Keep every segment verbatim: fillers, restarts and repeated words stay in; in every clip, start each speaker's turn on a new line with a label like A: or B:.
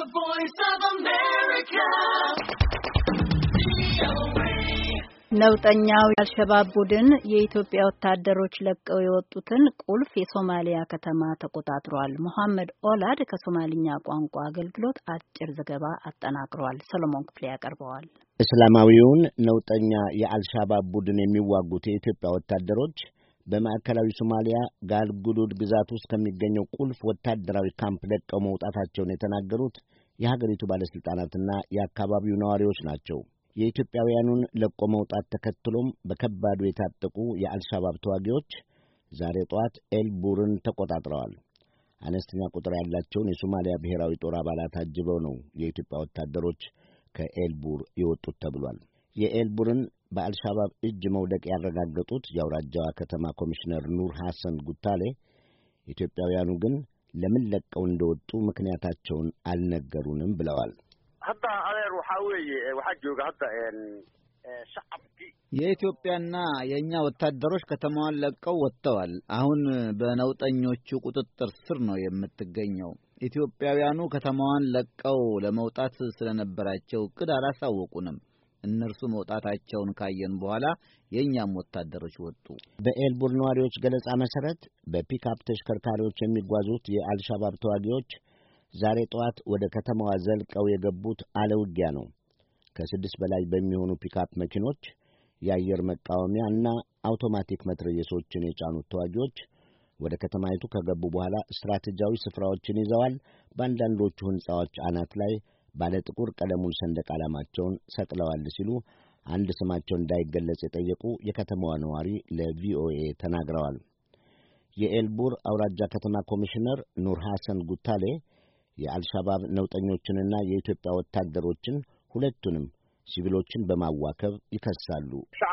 A: voice of America.
B: ነውጠኛው የአልሸባብ ቡድን የኢትዮጵያ ወታደሮች ለቀው የወጡትን ቁልፍ የሶማሊያ ከተማ ተቆጣጥሯል። መሐመድ ኦላድ ከሶማሊኛ ቋንቋ አገልግሎት አጭር ዘገባ አጠናቅሯል። ሰሎሞን ክፍሌ ያቀርበዋል።
C: እስላማዊውን ነውጠኛ የአልሸባብ ቡድን የሚዋጉት የኢትዮጵያ ወታደሮች በማዕከላዊ ሶማሊያ ጋልጉዱድ ግዛት ውስጥ ከሚገኘው ቁልፍ ወታደራዊ ካምፕ ለቀው መውጣታቸውን የተናገሩት የሀገሪቱ ባለስልጣናትና የአካባቢው ነዋሪዎች ናቸው። የኢትዮጵያውያኑን ለቆ መውጣት ተከትሎም በከባዱ የታጠቁ የአልሸባብ ተዋጊዎች ዛሬ ጠዋት ኤልቡርን ተቆጣጥረዋል። አነስተኛ ቁጥር ያላቸውን የሶማሊያ ብሔራዊ ጦር አባላት አጅበው ነው የኢትዮጵያ ወታደሮች ከኤልቡር የወጡት ተብሏል። የኤልቡርን በአልሸባብ እጅ መውደቅ ያረጋገጡት የአውራጃዋ ከተማ ኮሚሽነር ኑር ሐሰን ጉታሌ ኢትዮጵያውያኑ ግን ለምን ለቀው እንደወጡ ምክንያታቸውን አልነገሩንም ብለዋል።
D: هذا أنا روحاوي وحجوج هذا شعب
E: የኢትዮጵያና የኛ ወታደሮች ከተማዋን ለቀው ወጥተዋል። አሁን በነውጠኞቹ ቁጥጥር ስር ነው የምትገኘው። ኢትዮጵያውያኑ ከተማዋን ለቀው ለመውጣት ስለነበራቸው እቅድ አላሳወቁንም። እነርሱ መውጣታቸውን ካየን በኋላ የኛም ወታደሮች ወጡ።
C: በኤልቡር ነዋሪዎች ገለጻ መሰረት በፒክአፕ ተሽከርካሪዎች የሚጓዙት የአልሸባብ ተዋጊዎች ዛሬ ጠዋት ወደ ከተማዋ ዘልቀው የገቡት አለውጊያ ነው። ከስድስት በላይ በሚሆኑ ፒክአፕ መኪኖች የአየር መቃወሚያ እና አውቶማቲክ መትረየሶችን የጫኑት ተዋጊዎች ወደ ከተማይቱ ከገቡ በኋላ ስትራቴጂያዊ ስፍራዎችን ይዘዋል። በአንዳንዶቹ ሕንጻዎች አናት ላይ ባለ ጥቁር ቀለሙን ሰንደቅ ዓላማቸውን ሰቅለዋል ሲሉ አንድ ስማቸው እንዳይገለጽ የጠየቁ የከተማዋ ነዋሪ ለቪኦኤ ተናግረዋል። የኤልቡር አውራጃ ከተማ ኮሚሽነር ኑር ሐሰን ጉታሌ የአልሸባብ ነውጠኞችንና የኢትዮጵያ ወታደሮችን ሁለቱንም ሲቪሎችን በማዋከብ ይከሳሉ።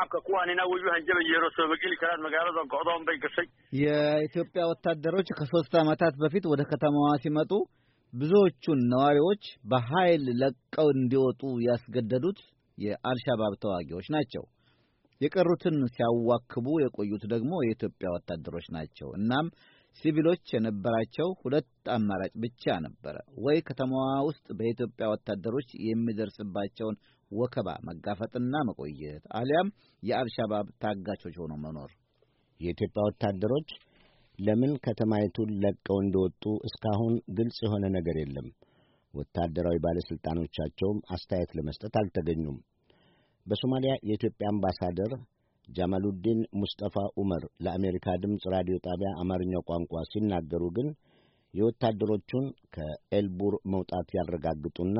E: የኢትዮጵያ ወታደሮች ከሶስት ዓመታት በፊት ወደ ከተማዋ ሲመጡ ብዙዎቹን ነዋሪዎች በኃይል ለቀው እንዲወጡ ያስገደዱት የአልሸባብ ተዋጊዎች ናቸው። የቀሩትን ሲያዋክቡ የቆዩት ደግሞ የኢትዮጵያ ወታደሮች ናቸው። እናም ሲቪሎች የነበራቸው ሁለት አማራጭ ብቻ ነበር። ወይ ከተማዋ ውስጥ በኢትዮጵያ ወታደሮች የሚደርስባቸውን ወከባ መጋፈጥና መቆየት፣ አሊያም የአልሸባብ ታጋቾች ሆነው መኖር።
C: የኢትዮጵያ ወታደሮች ለምን ከተማይቱን ለቀው እንደወጡ እስካሁን ግልጽ የሆነ ነገር የለም። ወታደራዊ ባለስልጣኖቻቸውም አስተያየት ለመስጠት አልተገኙም። በሶማሊያ የኢትዮጵያ አምባሳደር ጃማሉዲን ሙስጠፋ ዑመር ለአሜሪካ ድምፅ ራዲዮ ጣቢያ አማርኛው ቋንቋ ሲናገሩ ግን የወታደሮቹን ከኤልቡር መውጣት ያረጋግጡና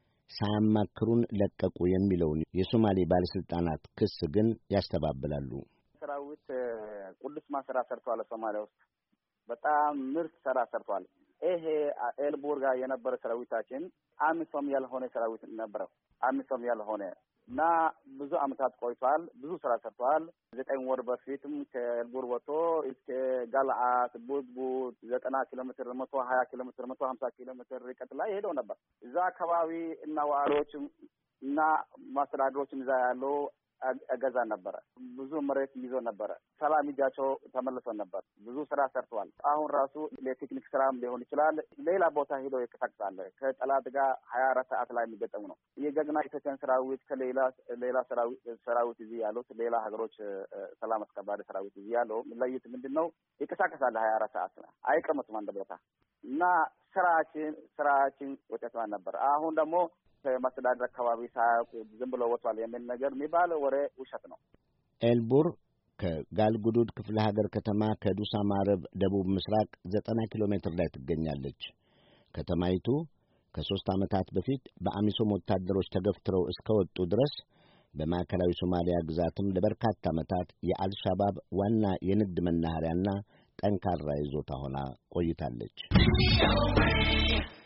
C: ሳያማክሩን ለቀቁ የሚለውን የሶማሌ ባለስልጣናት ክስ ግን ያስተባብላሉ።
D: ሰራዊት ቅዱስ ማሰራ ሰርቷል። ሶማሊያ ውስጥ በጣም ምርጥ ስራ ሰርቷል። ይሄ ኤልቡር ጋር የነበረ ሰራዊታችን አሚሶም ያልሆነ ሰራዊት ነበረው። አሚሶም ያልሆነ እና ብዙ አመታት ቆይቷል። ብዙ ስራ ሰርቷል። ዘጠኝ ወር በፊትም ከኤልቡር ወጥቶ እስከ ጋልዓት ቡድቡድ ዘጠና ኪሎ ሜትር መቶ ሀያ ኪሎ ሜትር መቶ ሀምሳ ኪሎ ሜትር ርቀት ላይ ሄደው ነበር። እዛ አካባቢ እና ዋሪዎችም እና ማስተዳደሮችም እዛ ያለው አገዛ ነበር። ብዙ መሬት ይዞ ነበር። ሰላም ይጃቸው ተመልሶ ነበር። ብዙ ስራ ሰርቷል። አሁን ራሱ ለቴክኒክ ስራም ሊሆን ይችላል ሌላ ቦታ ሄዶ ይከታተላል። ከጠላት ጋር ሀያ አራት ሰዓት ላይ የሚገጠሙ ነው። የጀግና ኢትዮጵያን ሰራዊት ከሌላ ሌላ ሰራዊት ሰራዊት እዚህ ያሉት ሌላ ሀገሮች ሰላም አስከባሪ ሰራዊት እዚህ ያለው ለይት ምንድነው ይከታተላል ሀያ አራት ሰዓት አይቀመጡም አንድ ቦታ እና ስራችን ስራችን ውጤታማ ነበር። አሁን ደግሞ ከማስተዳደር አካባቢ ሳያውቁ ዝም ብሎ ወጥቷል የሚል ነገር የሚባል ወሬ ውሸት ነው።
C: ኤልቡር ከጋልጉዱድ ክፍለ ሀገር ከተማ ከዱሳ ማረብ ደቡብ ምስራቅ ዘጠና ኪሎ ሜትር ላይ ትገኛለች። ከተማይቱ ከሦስት ዓመታት በፊት በአሚሶም ወታደሮች ተገፍትረው እስከወጡ ድረስ በማዕከላዊ ሶማሊያ ግዛትም ለበርካታ ዓመታት የአልሸባብ ዋና የንግድ መናኸሪያና ጠንካራ ይዞታ ሆና ቆይታለች።